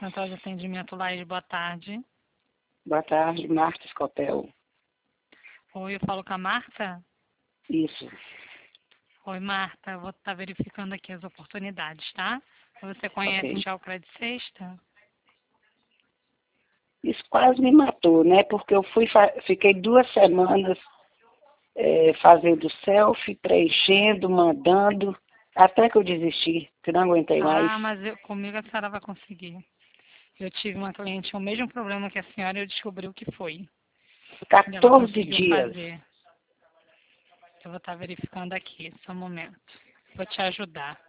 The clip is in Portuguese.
Central de Atendimento Lages, boa tarde. Boa tarde, Marta Escopel. Oi, eu falo com a Marta? Isso. Oi, Marta, eu vou estar verificando aqui as oportunidades, tá? Você conhece Ok. já o Crédito Sexta? Isso quase me matou, né? Porque eu fiquei 2 semanas fazendo selfie, preenchendo, mandando, até que eu desisti, que não aguentei mais. Ah, mas comigo a senhora vai conseguir. Eu tive uma cliente com o mesmo problema que a senhora e eu descobri o que foi. E ela 14 conseguiu dias. fazer. Eu vou estar verificando aqui, só um momento. Vou te ajudar.